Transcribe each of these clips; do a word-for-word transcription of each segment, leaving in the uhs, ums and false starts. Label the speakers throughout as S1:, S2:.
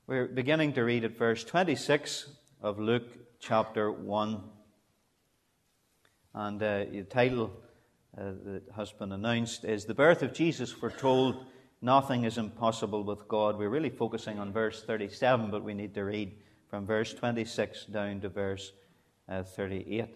S1: We're beginning to read at verse twenty-six of Luke chapter one. And uh, the title uh, that has been announced is The Birth of Jesus Foretold, Nothing is Impossible with God. We're really focusing on verse thirty-seven, but we need to read from verse twenty-six down to verse uh, thirty-eight.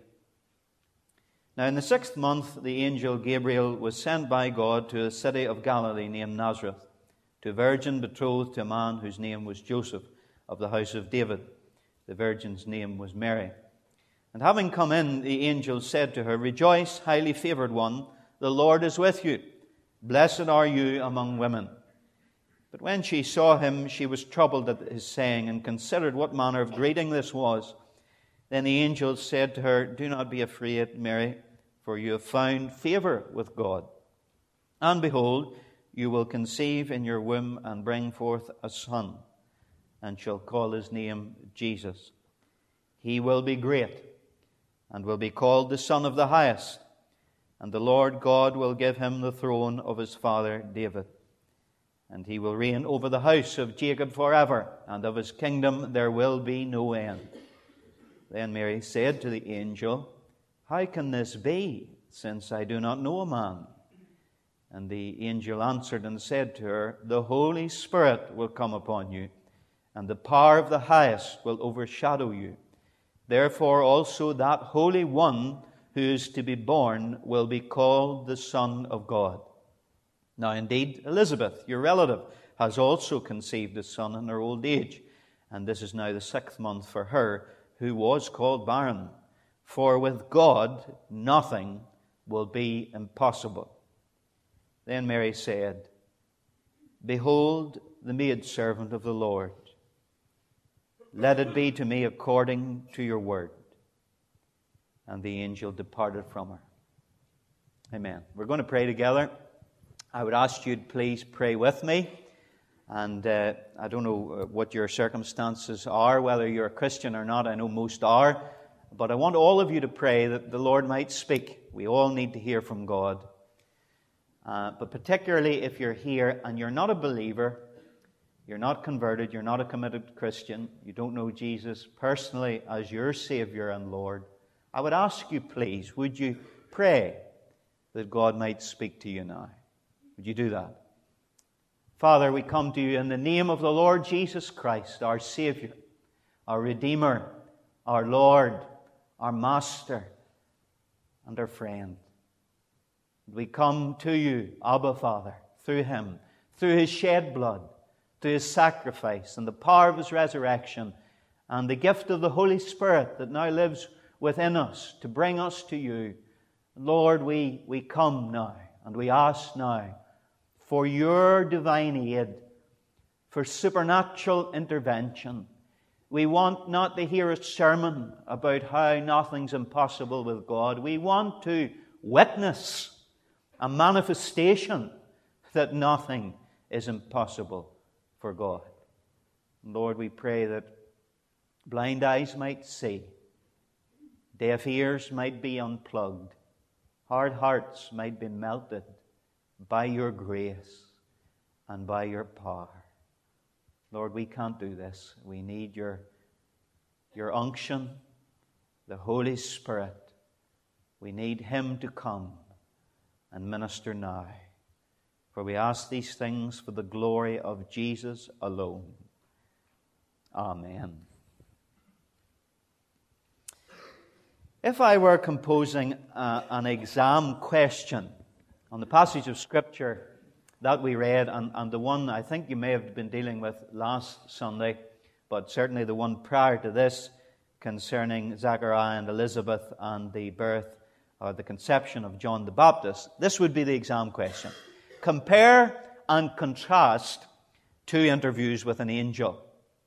S1: Now in the sixth month, the angel Gabriel was sent by God to a city of Galilee named Nazareth, to a virgin betrothed to a man whose name was Joseph, of the house of David. The virgin's name was Mary. And having come in, the angel said to her, "Rejoice, highly favored one, the Lord is with you. Blessed are you among women." But when she saw him, she was troubled at his saying, and considered what manner of greeting this was. Then the angel said to her, "Do not be afraid, Mary, for you have found favor with God. And behold, you will conceive in your womb and bring forth a son, and shall call his name Jesus. He will be great, and will be called the Son of the Highest. And the Lord God will give him the throne of his father David. And he will reign over the house of Jacob forever, and of his kingdom there will be no end." Then Mary said to the angel, "How can this be, since I do not know a man?" And the angel answered and said to her, "The Holy Spirit will come upon you, and the power of the Highest will overshadow you. Therefore also that Holy One who is to be born will be called the Son of God. Now indeed, Elizabeth, your relative, has also conceived a son in her old age, and this is now the sixth month for her, who was called barren. For with God nothing will be impossible." Then Mary said, "Behold the maidservant of the Lord. Let it be to me according to your word." And the angel departed from her. Amen. We're going to pray together. I would ask you to please pray with me. And uh, I don't know what your circumstances are, whether you're a Christian or not. I know most are. But I want all of you to pray that the Lord might speak. We all need to hear from God. Uh, but particularly if you're here and you're not a believer, you're not converted, you're not a committed Christian, you don't know Jesus personally as your Savior and Lord, I would ask you, please, would you pray that God might speak to you now? Would you do that? Father, we come to you in the name of the Lord Jesus Christ, our Savior, our Redeemer, our Lord, our Master, and our friend. We come to you, Abba Father, through Him, through His shed blood, through His sacrifice and the power of His resurrection, and the gift of the Holy Spirit that now lives within us to bring us to you. Lord, we, we come now, and we ask now for your divine aid, for supernatural intervention. We want not to hear a sermon about how nothing's impossible with God. We want to witness a manifestation that nothing is impossible for God. Lord, we pray that blind eyes might see, deaf ears might be unplugged, hard hearts might be melted by your grace and by your power. Lord, we can't do this. We need your, your unction, the Holy Spirit. We need Him to come and minister now. For we ask these things for the glory of Jesus alone. Amen. If I were composing uh, an exam question on the passage of Scripture that we read, and, and the one I think you may have been dealing with last Sunday, but certainly the one prior to this, concerning Zechariah and Elizabeth and the birth or the conception of John the Baptist, this would be the exam question. Compare and contrast two interviews with an angel.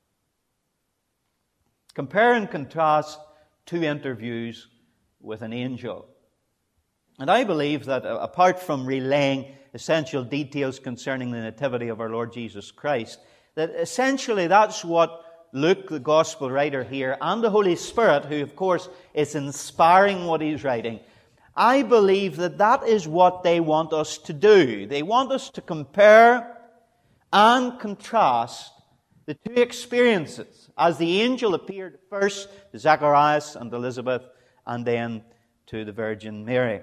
S1: Compare and contrast two interviews with an angel. And I believe that apart from relaying essential details concerning the nativity of our Lord Jesus Christ, that essentially that's what Luke, the Gospel writer here, and the Holy Spirit, who of course is inspiring what he's writing, I believe that that is what they want us to do. They want us to compare and contrast The two experiences, as the angel appeared first to Zacharias and Elizabeth, and then to the Virgin Mary.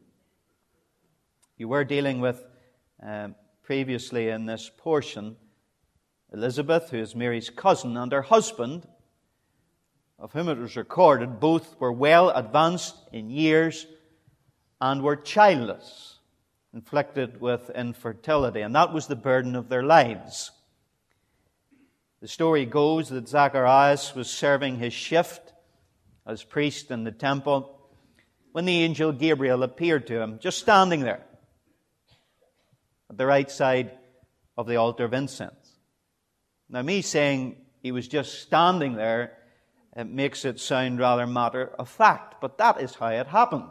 S1: You were dealing with, um, previously in this portion, Elizabeth, who is Mary's cousin, and her husband, of whom it was recorded, both were well advanced in years and were childless, inflicted with infertility, and that was the burden of their lives. The story goes that Zacharias was serving his shift as priest in the temple when the angel Gabriel appeared to him, just standing there at the right side of the altar of incense. Now, me saying he was just standing there, it makes it sound rather matter of fact, but that is how it happened.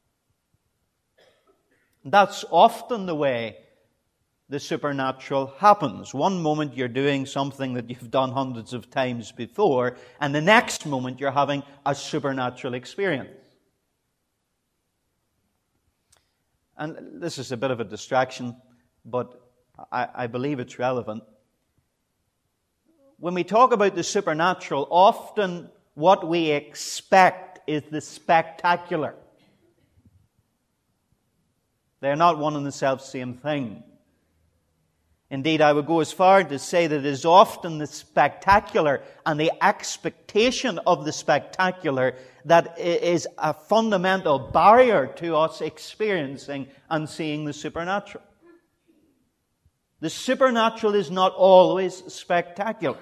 S1: That's often the way the supernatural happens. One moment you're doing something that you've done hundreds of times before, and the next moment you're having a supernatural experience. And this is a bit of a distraction, but I, I believe it's relevant. When we talk about the supernatural, often what we expect is the spectacular. They're not one and the self-same thing. Indeed, I would go as far to say that it is often the spectacular and the expectation of the spectacular that is a fundamental barrier to us experiencing and seeing the supernatural. The supernatural is not always spectacular.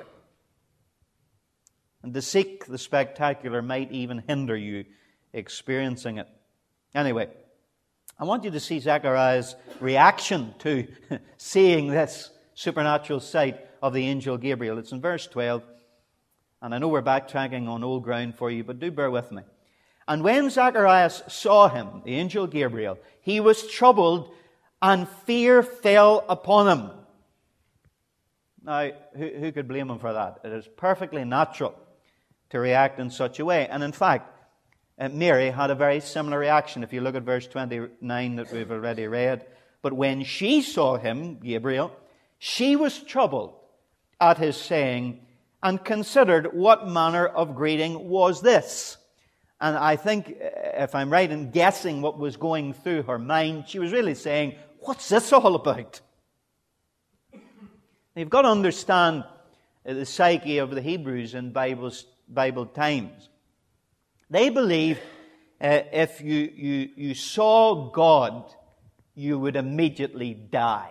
S1: And to seek the spectacular might even hinder you experiencing it. Anyway, I want you to see Zechariah's reaction to seeing this supernatural sight of the angel Gabriel. It's in verse twelve. And I know we're backtracking on old ground for you, but do bear with me. And when Zacharias saw him, the angel Gabriel, he was troubled and fear fell upon him. Now, who, who could blame him for that? It is perfectly natural to react in such a way. And in fact, Uh, Mary had a very similar reaction. If you look at verse twenty-nine that we've already read. But when she saw him, Gabriel, she was troubled at his saying and considered what manner of greeting was this. And I think, if I'm right in guessing what was going through her mind, she was really saying, what's this all about? You've got to understand the psyche of the Hebrews in Bible's, Bible times. They believed uh, if you, you, you saw God, you would immediately die.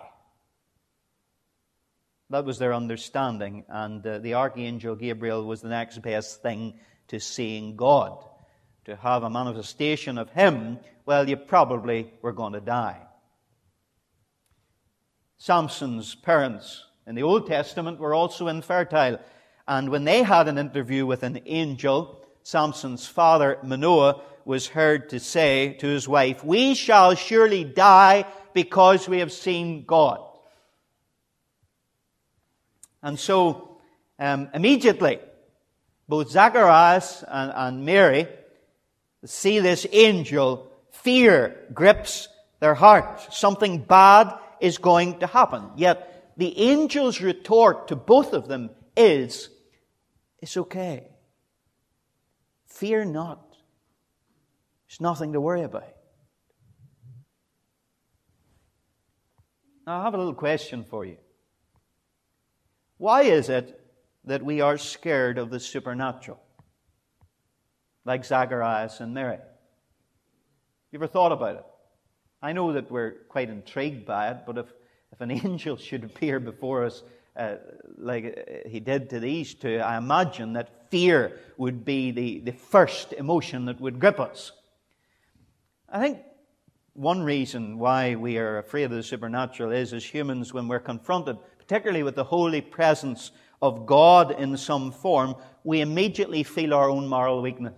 S1: That was their understanding. And uh, the Archangel Gabriel was the next best thing to seeing God. To have a manifestation of Him, well, you probably were going to die. Samson's parents in the Old Testament were also infertile. And when they had an interview with an angel, Samson's father, Manoah, was heard to say to his wife, we shall surely die because we have seen God. And so, um, immediately, both Zacharias and, and Mary see this angel. Fear grips their heart. Something bad is going to happen. Yet, the angel's retort to both of them is, it's okay. Fear not. There's nothing to worry about. Now, I have a little question for you. Why is it that we are scared of the supernatural? Like Zacharias and Mary. You ever thought about it? I know that we're quite intrigued by it, but if, if an angel should appear before us Uh, like he did to these two, I imagine that fear would be the, the first emotion that would grip us. I think one reason why we are afraid of the supernatural is, as humans, when we're confronted, particularly with the holy presence of God in some form, we immediately feel our own moral weakness.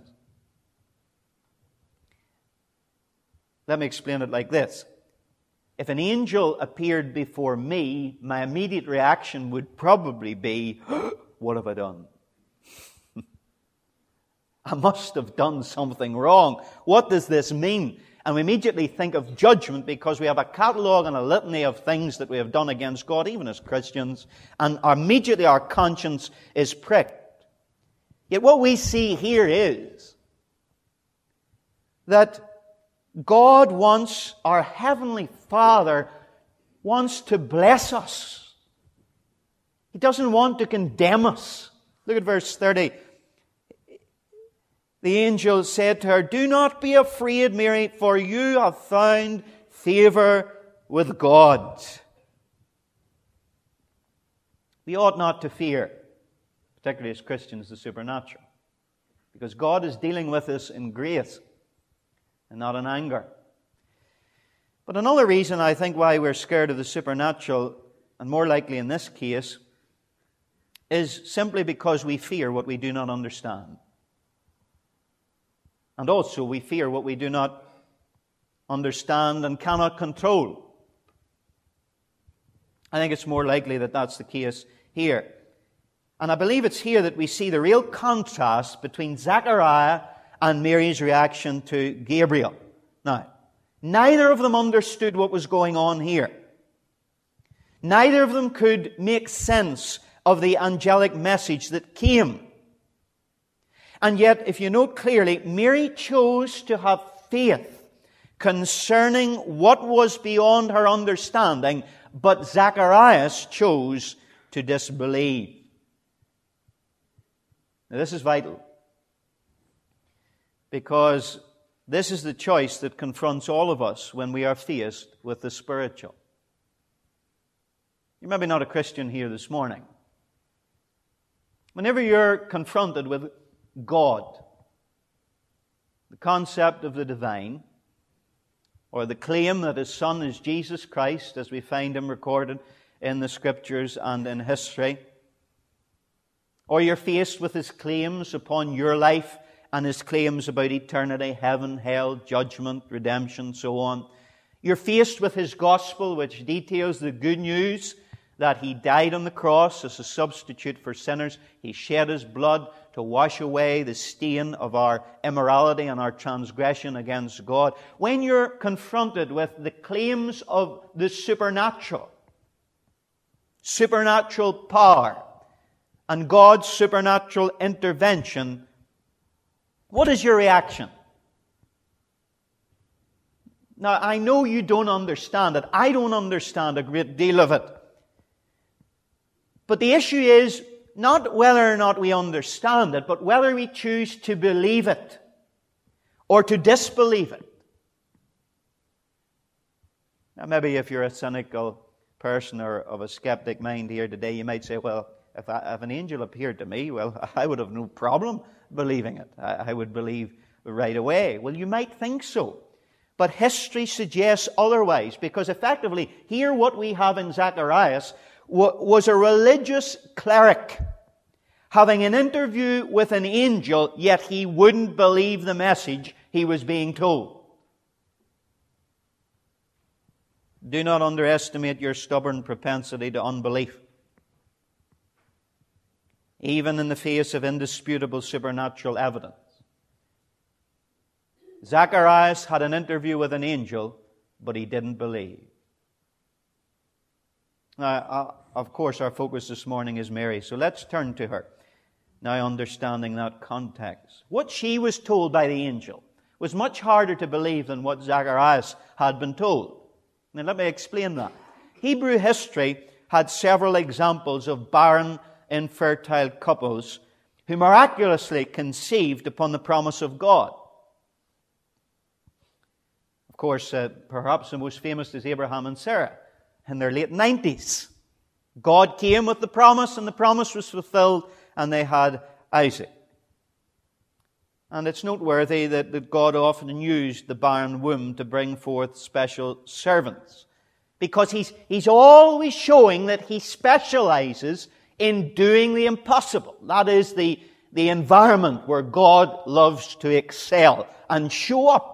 S1: Let me explain it like this. If an angel appeared before me, my immediate reaction would probably be, what have I done? I must have done something wrong. What does this mean? and we immediately think of judgment because we have a catalogue and a litany of things that we have done against God, even as Christians, and immediately our conscience is pricked. Yet what we see here is that God wants, our Heavenly Father wants to bless us. He doesn't want to condemn us. Look at verse thirty. The angel said to her, "Do not be afraid, Mary, for you have found favor with God." We ought not to fear, particularly as Christians, the supernatural, because God is dealing with us in grace and not in anger. But another reason, I think, why we're scared of the supernatural, and more likely in this case, is simply because we fear what we do not understand. And also we fear what we do not understand and cannot control. I think it's more likely that that's the case here. And I believe it's here that we see the real contrast between Zechariah and Mary's reaction to Gabriel. Now, neither of them understood what was going on here. Neither of them could make sense of the angelic message that came. And yet, if you note clearly, Mary chose to have faith concerning what was beyond her understanding, but Zacharias chose to disbelieve. Now, this is vital, because this is the choice that confronts all of us when we are faced with the spiritual. You're maybe not a Christian here this morning. Whenever you're confronted with God, the concept of the divine, or the claim that His Son is Jesus Christ, as we find Him recorded in the Scriptures and in history, or you're faced with His claims upon your life and His claims about eternity, heaven, hell, judgment, redemption, so on. You're faced with His gospel, which details the good news that He died on the cross as a substitute for sinners. He shed His blood to wash away the stain of our immorality and our transgression against God. When you're confronted with the claims of the supernatural, supernatural power, and God's supernatural intervention, what is your reaction? Now, I know you don't understand it. I don't understand a great deal of it. But the issue is not whether or not we understand it, but whether we choose to believe it or to disbelieve it. Now, maybe if you're a cynical person or of a skeptic mind here today, you might say, well, if, I, if an angel appeared to me, well, I would have no problem believing it. I, I would believe right away. Well, you might think so. But history suggests otherwise, because effectively, here what we have in Zacharias was a religious cleric having an interview with an angel, yet he wouldn't believe the message he was being told. Do not underestimate your stubborn propensity to unbelief. Even in the face of indisputable supernatural evidence. Zacharias had an interview with an angel, but he didn't believe. Now, of course, our focus this morning is Mary, so let's turn to her. Now, understanding that context. What she was told by the angel was much harder to believe than what Zacharias had been told. Now, let me explain that. Hebrew history had several examples of barren, infertile couples who miraculously conceived upon the promise of God. Of course, uh, perhaps the most famous is Abraham and Sarah in their late nineties. God came with the promise, and the promise was fulfilled, and they had Isaac. And it's noteworthy that, that God often used the barren womb to bring forth special servants, because He's, he's always showing that He specializes in doing the impossible. That is the, the environment where God loves to excel and show up.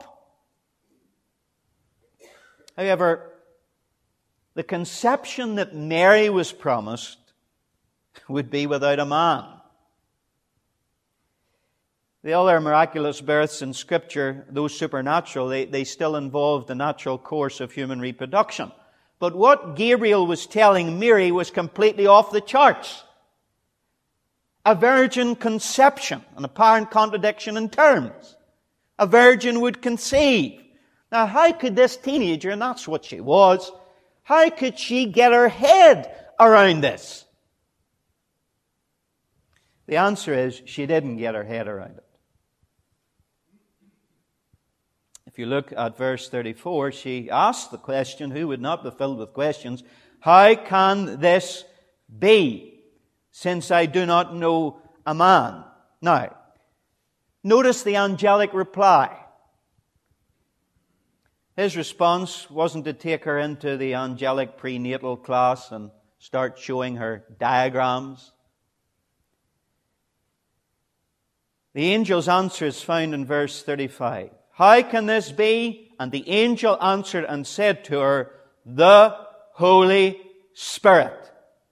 S1: However, the conception that Mary was promised would be without a man. The other miraculous births in Scripture, those supernatural, they, they still involved the natural course of human reproduction. But what Gabriel was telling Mary was completely off the charts. A virgin conception, an apparent contradiction in terms. A virgin would conceive. Now, how could this teenager, and that's what she was, how could she get her head around this? The answer is, she didn't get her head around it. If you look at verse thirty-four, she asked the question, who would not be filled with questions, how can this be, since I do not know a man? Now, notice the angelic reply. His response wasn't to take her into the angelic prenatal class and start showing her diagrams. The angel's answer is found in verse thirty-five. How can this be? And the angel answered and said to her, the Holy Spirit.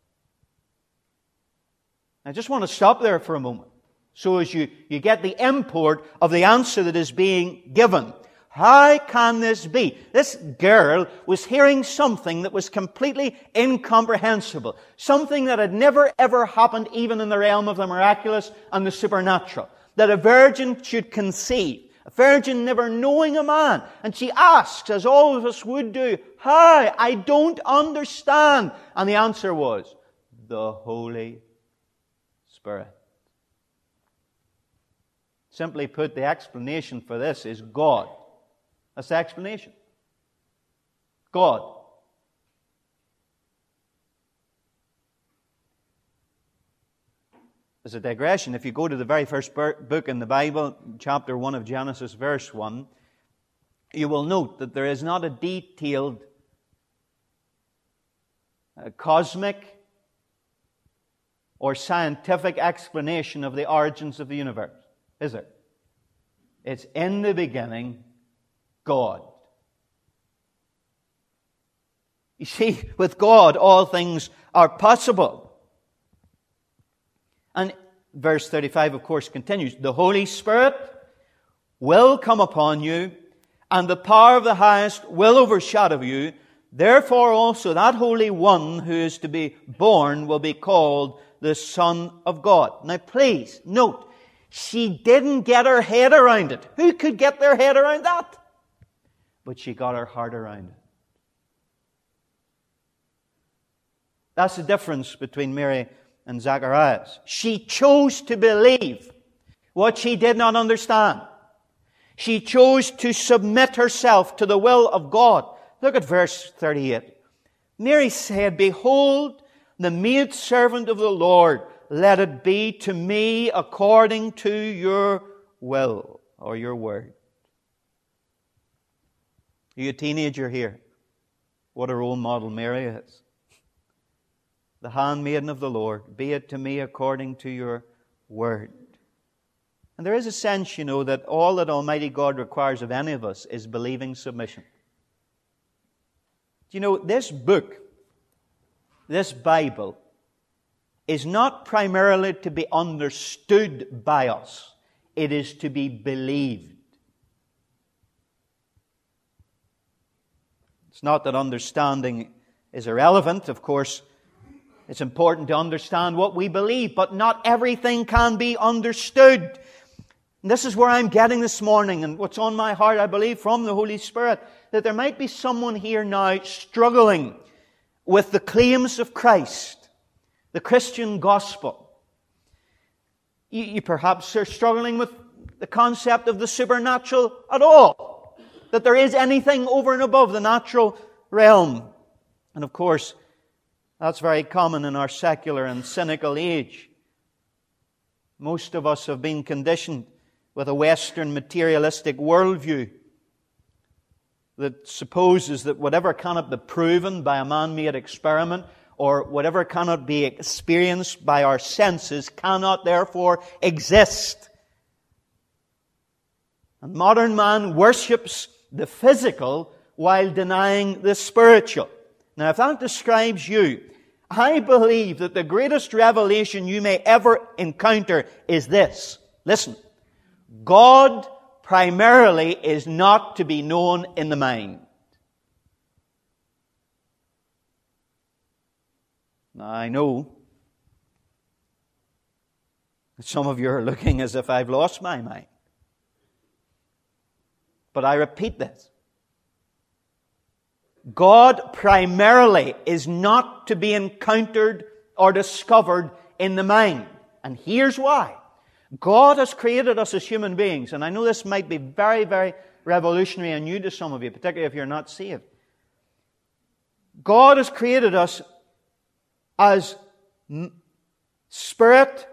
S1: I just want to stop there for a moment, so as you, you get the import of the answer that is being given. How can this be? This girl was hearing something that was completely incomprehensible. Something that had never ever happened even in the realm of the miraculous and the supernatural. That a virgin should conceive. A virgin never knowing a man. And she asks, as all of us would do, how? I don't understand. And the answer was, the Holy Spirit. Simply put, the explanation for this is God. That's the explanation. God. As a digression, if you go to the very first book in the Bible, chapter one of Genesis, verse one, you will note that there is not a detailed uh, cosmic or scientific explanation of the origins of the universe, is there? It's in the beginning, God. You see, with God, all things are possible. And verse thirty-five, of course, continues. The Holy Spirit will come upon you, and the power of the highest will overshadow you. Therefore also that Holy One who is to be born will be called the Son of God. Now please, note, she didn't get her head around it. Who could get their head around that? But she got her heart around it. That's the difference between Mary and Zacharias. She chose to believe what she did not understand. She chose to submit herself to the will of God. Look at verse thirty-eight. Mary said, behold, the maidservant of the Lord, let it be to me according to your will, or your word. Are you a teenager here? What a role model Mary is. The handmaiden of the Lord, be it to me according to your word. And there is a sense, you know, that all that Almighty God requires of any of us is believing submission. Do you know, this book, this Bible, is not primarily to be understood by us. It is to be believed. It's not that understanding is irrelevant, of course. It's important to understand what we believe, but not everything can be understood. And this is where I'm getting this morning, and what's on my heart, I believe, from the Holy Spirit, that there might be someone here now struggling with the claims of Christ, the Christian gospel. You, you perhaps are struggling with the concept of the supernatural at all, that there is anything over and above the natural realm. And of course, that's very common in our secular and cynical age. Most of us have been conditioned with a Western materialistic worldview that supposes that whatever cannot be proven by a man-made experiment or whatever cannot be experienced by our senses cannot therefore exist. And modern man worships the physical while denying the spiritual. Now, if that describes you, I believe that the greatest revelation you may ever encounter is this. Listen. God primarily is not to be known in the mind. Now, I know that some of you are looking as if I've lost my mind. But I repeat this. God primarily is not to be encountered or discovered in the mind. And here's why. God has created us as human beings, and I know this might be very, very revolutionary and new to some of you, particularly if you're not saved. God has created us as spirit,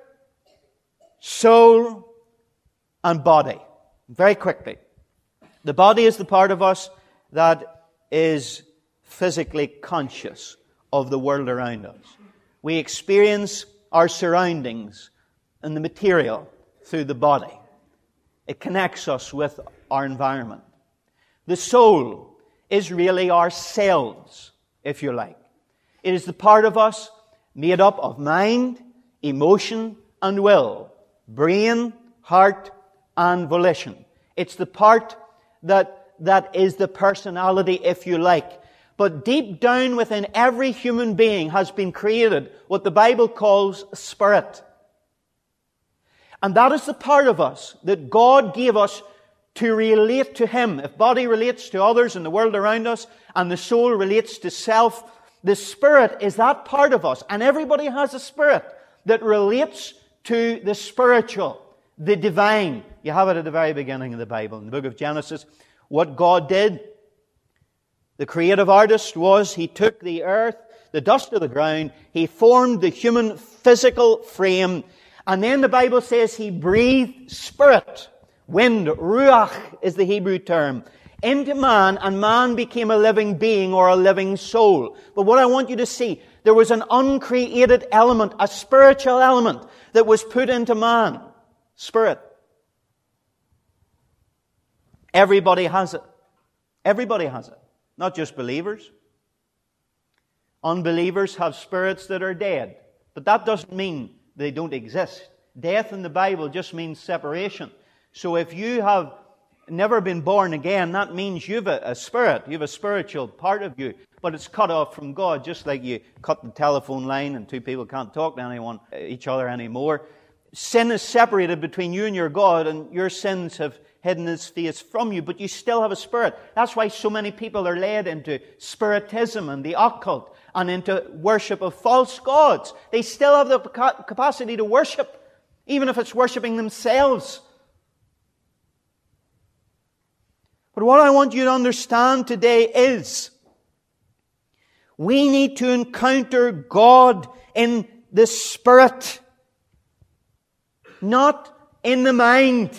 S1: soul, and body. Very quickly. The body is the part of us that is physically conscious of the world around us. We experience our surroundings and the material through the body. It connects us with our environment. The soul is really ourselves, if you like. It is the part of us made up of mind, emotion, and will, brain, heart, and volition. It's the part that, that is the personality, if you like. But deep down within every human being has been created what the Bible calls spirit. And that is the part of us that God gave us to relate to Him. If body relates to others in the world around us, and the soul relates to self, the spirit is that part of us. And everybody has a spirit that relates to the spiritual, the divine. You have it at the very beginning of the Bible. In the book of Genesis, what God did, the creative artist, was He took the earth, the dust of the ground, He formed the human physical frame, and then the Bible says He breathed spirit, wind, ruach is the Hebrew term, into man, and man became a living being or a living soul. But what I want you to see, there was an uncreated element, a spiritual element that was put into man. Spirit. Everybody has it. Everybody has it. Not just believers. Unbelievers have spirits that are dead. But that doesn't mean they don't exist. Death in the Bible just means separation. So if you have never been born again, that means you've a, a spirit. You have a spiritual part of you. But it's cut off from God, just like you cut the telephone line and two people can't talk to anyone, each other anymore. Sin is separated between you and your God, and your sins have hidden His face from you, but you still have a spirit. That's why so many people are led into spiritism and the occult and into worship of false gods. They still have the capacity to worship, even if it's worshiping themselves. But what I want you to understand today is we need to encounter God in the Spirit, not in the mind.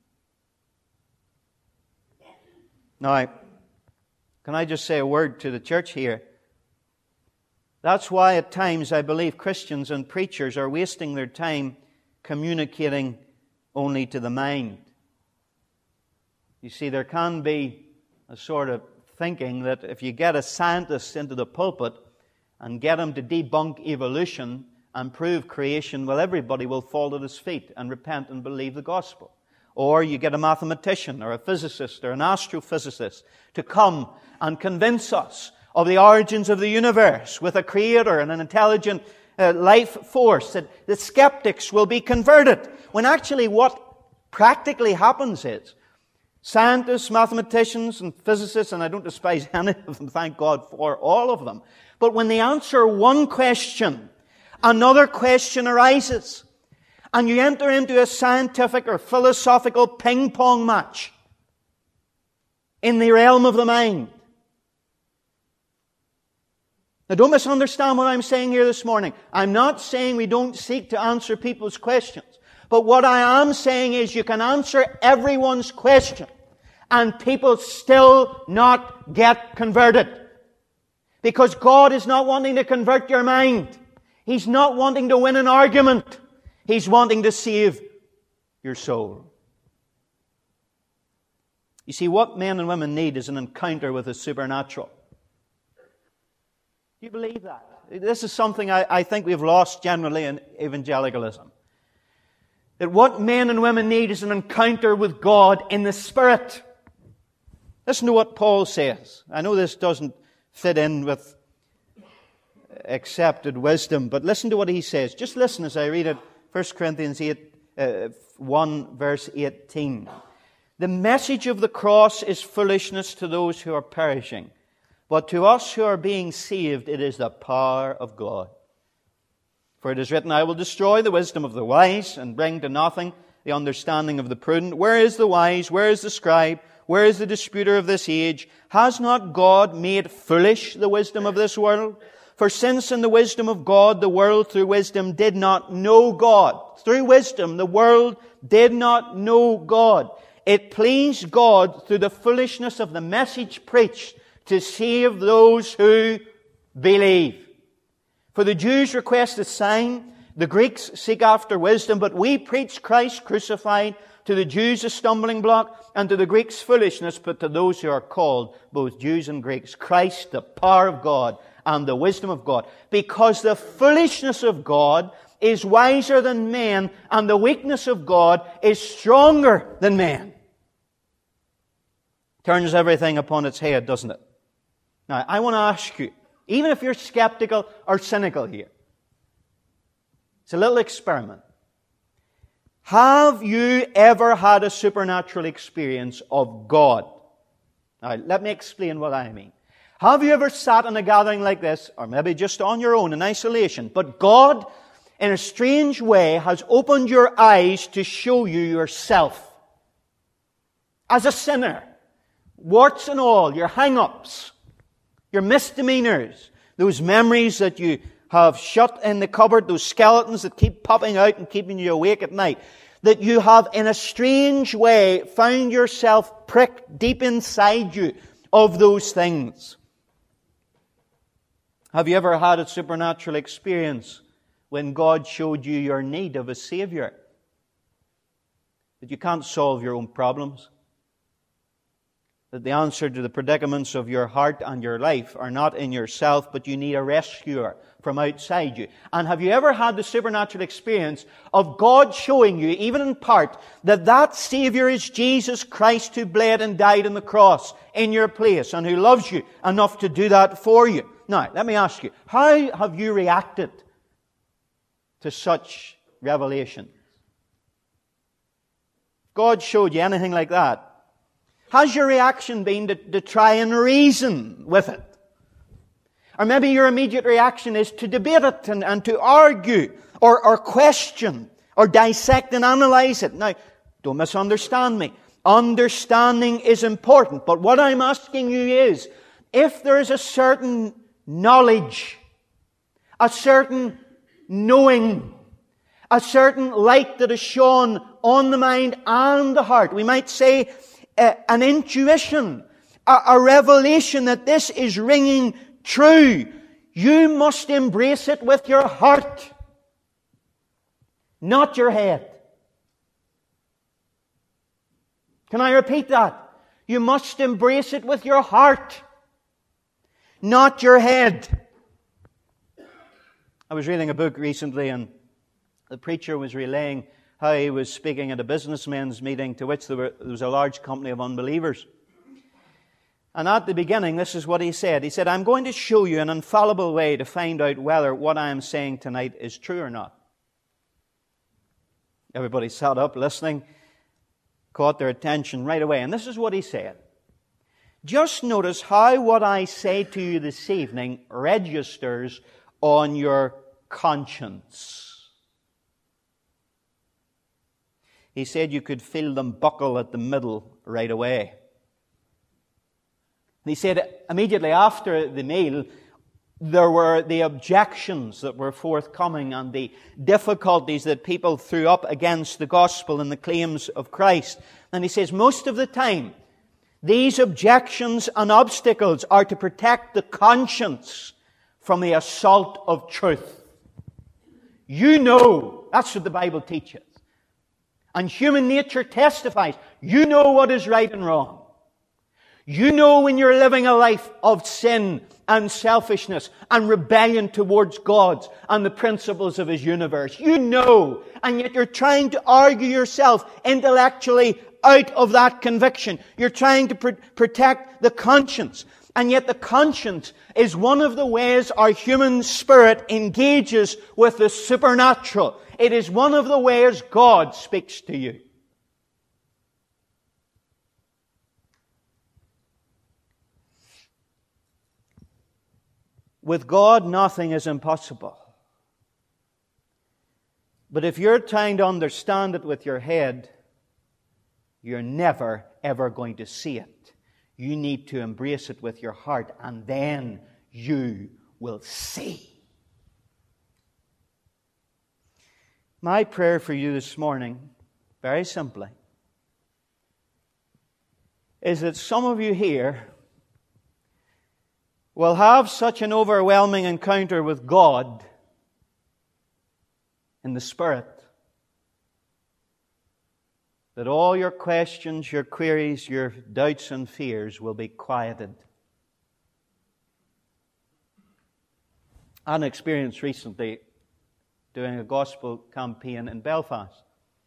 S1: Now, can I just say a word to the church here? That's why at times I believe Christians and preachers are wasting their time communicating only to the mind. You see, there can be a sort of thinking that if you get a scientist into the pulpit and get him to debunk evolution and prove creation, well, everybody will fall at his feet and repent and believe the gospel. Or you get a mathematician or a physicist or an astrophysicist to come and convince us of the origins of the universe with a creator and an intelligent uh, life force, that the skeptics will be converted. When actually what practically happens is scientists, mathematicians, and physicists, and I don't despise any of them, thank God for all of them, but when they answer one question, another question arises. And you enter into a scientific or philosophical ping-pong match in the realm of the mind. Now, don't misunderstand what I'm saying here this morning. I'm not saying we don't seek to answer people's questions. But what I am saying is you can answer everyone's question and people still not get converted. Because God is not wanting to convert your mind. He's not wanting to win an argument. He's wanting to save your soul. You see, what men and women need is an encounter with the supernatural. Do you believe that? This is something I, I think we've lost generally in evangelicalism. That what men and women need is an encounter with God in the Spirit. Listen to what Paul says. I know this doesn't fit in with accepted wisdom, but listen to what he says. Just listen as I read it. First Corinthians eight, uh, one, verse eighteen. The message of the cross is foolishness to those who are perishing, but to us who are being saved, it is the power of God. For it is written, I will destroy the wisdom of the wise and bring to nothing the understanding of the prudent. Where is the wise? Where is the scribe? Where is the disputer of this age? Has not God made foolish the wisdom of this world? For since in the wisdom of God, the world through wisdom did not know God. Through wisdom, the world did not know God. It pleased God through the foolishness of the message preached to save those who believe. For the Jews request a sign, the Greeks seek after wisdom, but we preach Christ crucified, to the Jews a stumbling block, and to the Greeks foolishness, but to those who are called, both Jews and Greeks, Christ, the power of God and the wisdom of God. Because the foolishness of God is wiser than men, and the weakness of God is stronger than men. Turns everything upon its head, doesn't it? Now, I want to ask you, even if you're skeptical or cynical here, it's a little experiment. Have you ever had a supernatural experience of God? Now, let me explain what I mean. Have you ever sat in a gathering like this, or maybe just on your own in isolation, but God, in a strange way, has opened your eyes to show you yourself as a sinner, warts and all, your hang-ups, your misdemeanors, those memories that you have shut in the cupboard, those skeletons that keep popping out and keeping you awake at night, that you have in a strange way found yourself pricked deep inside you of those things. Have you ever had a supernatural experience when God showed you your need of a Savior? That you can't solve your own problems? That the answer to the predicaments of your heart and your life are not in yourself, but you need a rescuer from outside you. And have you ever had the supernatural experience of God showing you, even in part, that that Savior is Jesus Christ who bled and died on the cross in your place and who loves you enough to do that for you? Now, let me ask you, how have you reacted to such revelation? If God showed you anything like that, has your reaction been to, to try and reason with it? Or maybe your immediate reaction is to debate it and, and to argue or, or question or dissect and analyze it. Now, don't misunderstand me. Understanding is important. But what I'm asking you is, if there is a certain knowledge, a certain knowing, a certain light that is shone on the mind and the heart, we might say uh, an intuition, a, a revelation that this is ringing true, you must embrace it with your heart, not your head. Can I repeat that? You must embrace it with your heart, not your head. I was reading a book recently, and the preacher was relaying how he was speaking at a businessmen's meeting to which there, were, there was a large company of unbelievers. And at the beginning, this is what he said. He said, I'm going to show you an infallible way to find out whether what I am saying tonight is true or not. Everybody sat up listening, caught their attention right away. And this is what he said. Just notice how what I say to you this evening registers on your conscience. He said you could feel them buckle at the middle right away. And he said immediately after the meal, there were the objections that were forthcoming and the difficulties that people threw up against the gospel and the claims of Christ. And he says most of the time, these objections and obstacles are to protect the conscience from the assault of truth. You know, that's what the Bible teaches. And human nature testifies, you know what is right and wrong. You know when you're living a life of sin and selfishness and rebellion towards God and the principles of His universe. You know, and yet you're trying to argue yourself intellectually out of that conviction. You're trying to pr- protect the conscience. And yet the conscience is one of the ways our human spirit engages with the supernatural. It is one of the ways God speaks to you. With God, nothing is impossible. But if you're trying to understand it with your head, you're never, ever going to see it. You need to embrace it with your heart, and then you will see. My prayer for you this morning, very simply, is that some of you here will have such an overwhelming encounter with God in the Spirit that all your questions, your queries, your doubts and fears will be quieted. I had an experience recently doing a gospel campaign in Belfast.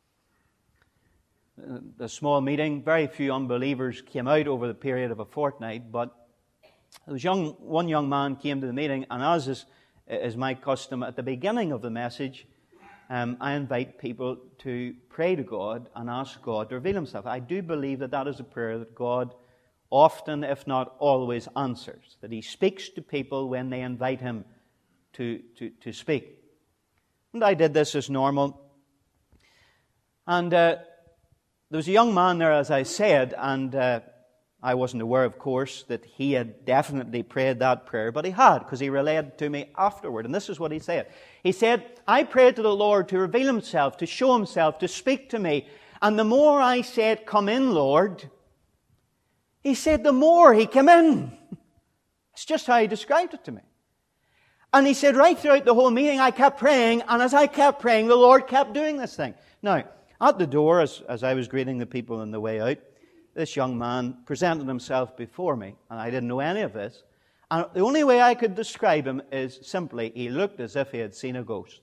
S1: A small meeting, very few unbelievers came out over the period of a fortnight, but there was young, one young man came to the meeting, and as is, is my custom at the beginning of the message, um, I invite people to pray to God and ask God to reveal Himself. I do believe that that is a prayer that God often, if not always, answers. That He speaks to people when they invite Him to, to, to speak. And I did this as normal. And uh, there was a young man there, as I said, and uh, I wasn't aware, of course, that he had definitely prayed that prayer, but he had, because he relayed to me afterward. And this is what he said. He said, I prayed to the Lord to reveal Himself, to show Himself, to speak to me. And the more I said, come in, Lord, he said, the more He came in. It's just how he described it to me. And he said, right throughout the whole meeting, I kept praying, and as I kept praying, the Lord kept doing this thing. Now, at the door, as, as I was greeting the people on the way out, this young man presented himself before me, and I didn't know any of this. And the only way I could describe him is simply, he looked as if he had seen a ghost.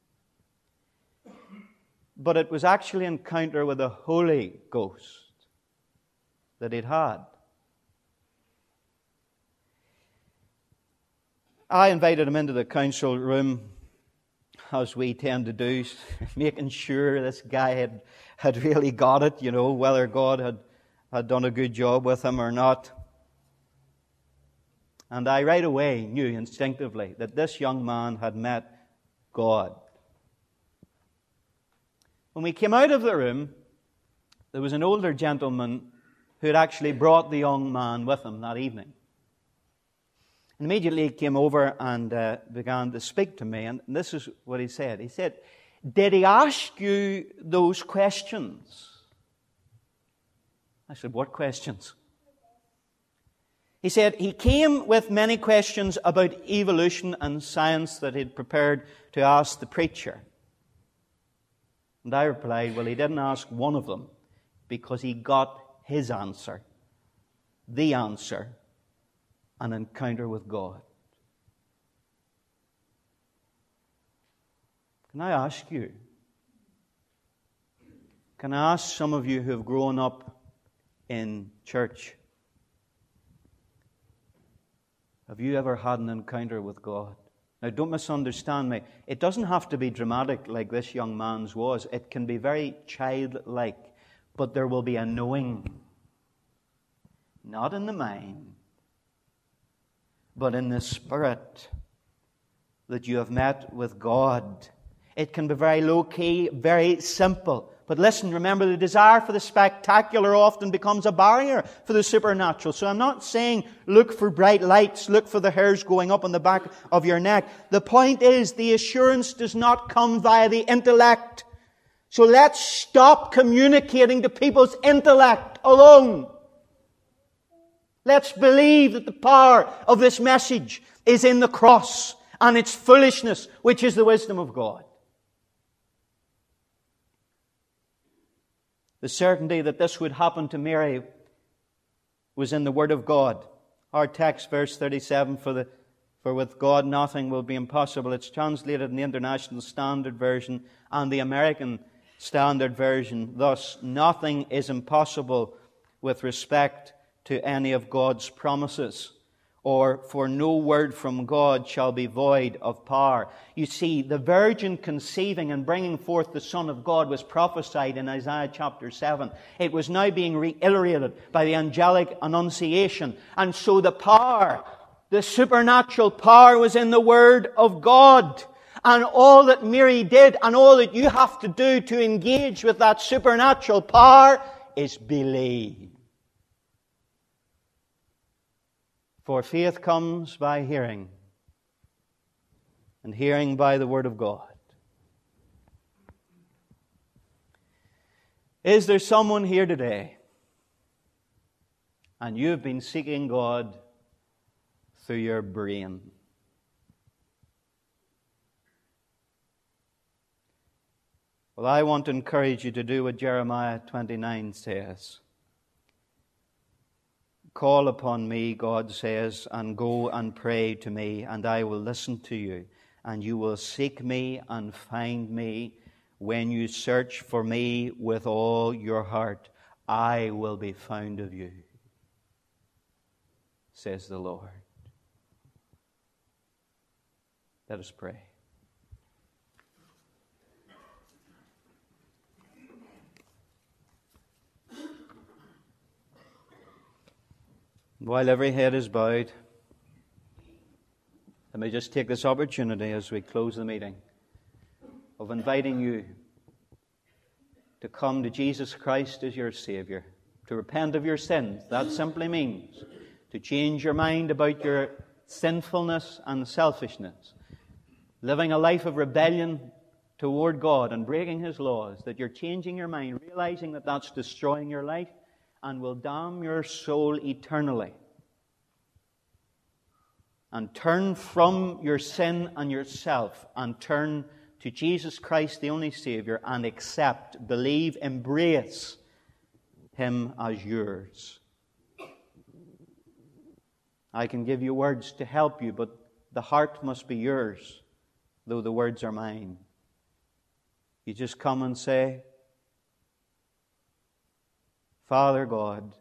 S1: But it was actually an encounter with the Holy Ghost that he'd had. I invited him into the council room, as we tend to do, making sure this guy had, had really got it, you know, whether God had had done a good job with him or not. And I right away knew instinctively that this young man had met God. When we came out of the room, there was an older gentleman who had actually brought the young man with him that evening. And immediately he came over and uh, began to speak to me, and this is what he said. He said, did he ask you those questions? I said, what questions? He said, he came with many questions about evolution and science that he'd prepared to ask the preacher. And I replied, well, he didn't ask one of them because he got his answer. The answer, an encounter with God. Can I ask you? Can I ask some of you who have grown up in church, have you ever had an encounter with God? Now, don't misunderstand me. It doesn't have to be dramatic like this young man's was. It can be very childlike, but there will be a knowing, not in the mind, but in the Spirit, that you have met with God. It can be very low-key, very simple. But listen, remember, the desire for the spectacular often becomes a barrier for the supernatural. So I'm not saying look for bright lights, look for the hairs going up on the back of your neck. The point is, the assurance does not come via the intellect. So let's stop communicating to people's intellect alone. Let's believe that the power of this message is in the cross and its foolishness, which is the wisdom of God. The certainty that this would happen to Mary was in the Word of God. Our text, verse thirty-seven, for the For with God nothing will be impossible. It's translated in the International Standard Version and the American Standard Version. Thus, nothing is impossible with respect to any of God's promises. Or, for no word from God shall be void of power. You see, the virgin conceiving and bringing forth the Son of God was prophesied in Isaiah chapter seven. It was now being reiterated by the angelic annunciation. And so the power, the supernatural power, was in the Word of God. And all that Mary did and all that you have to do to engage with that supernatural power is believe. For faith comes by hearing, and hearing by the Word of God. Is there someone here today, and you have been seeking God through your brain? Well, I want to encourage you to do what Jeremiah twenty-nine says. Call upon me, God says, and go and pray to me, and I will listen to you. And you will seek me and find me when you search for me with all your heart. I will be found of you, says the Lord. Let us pray. While every head is bowed, let me just take this opportunity as we close the meeting of inviting you to come to Jesus Christ as your Savior, to repent of your sins. That simply means to change your mind about your sinfulness and selfishness, living a life of rebellion toward God and breaking His laws, that you're changing your mind, realizing that that's destroying your life and will damn your soul eternally. And turn from your sin and yourself and turn to Jesus Christ, the only Savior, and accept, believe, embrace Him as yours. I can give you words to help you, but the heart must be yours, though the words are mine. You just come and say, Father God,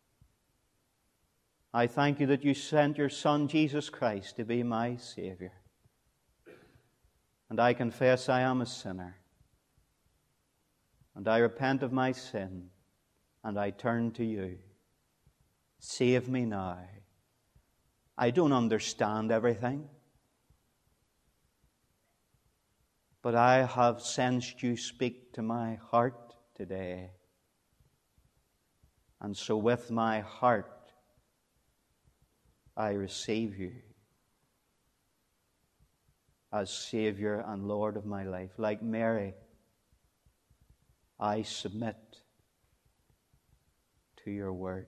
S1: I thank you that you sent your Son, Jesus Christ, to be my Savior. And I confess I am a sinner. And I repent of my sin, and I turn to you. Save me now. I don't understand everything, but I have sensed you speak to my heart today. And so with my heart, I receive you as Savior and Lord of my life. Like Mary, I submit to your word.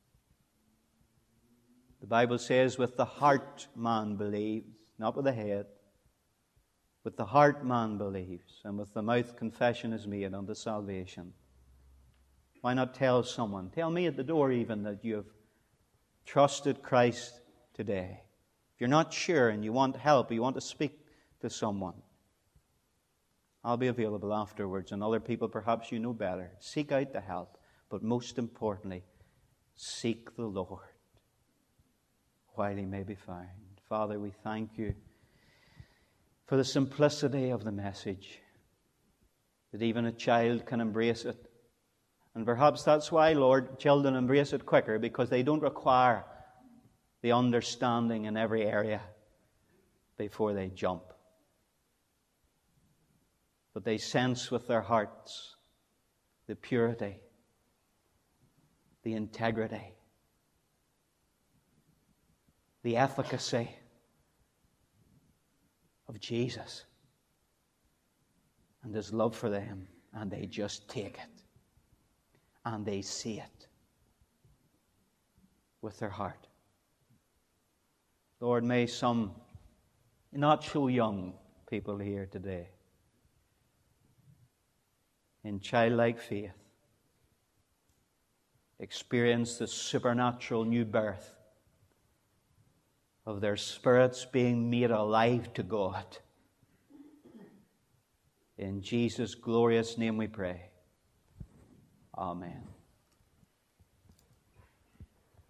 S1: The Bible says, with the heart man believes, not with the head. With the heart man believes, and with the mouth confession is made unto salvation. Why not tell someone? Tell me at the door even that you have trusted Christ today. If you're not sure and you want help, or you want to speak to someone, I'll be available afterwards, and other people perhaps you know better. Seek out the help, but most importantly, seek the Lord while He may be found. Father, we thank you for the simplicity of the message, that even a child can embrace it. And perhaps that's why, Lord, children embrace it quicker, because they don't require the understanding in every area before they jump. But they sense with their hearts the purity, the integrity, the efficacy of Jesus and His love for them, and they just take it. And they see it with their heart. Lord, may some not so young people here today, in childlike faith, experience the supernatural new birth of their spirits being made alive to God. In Jesus' glorious name we pray. Amen.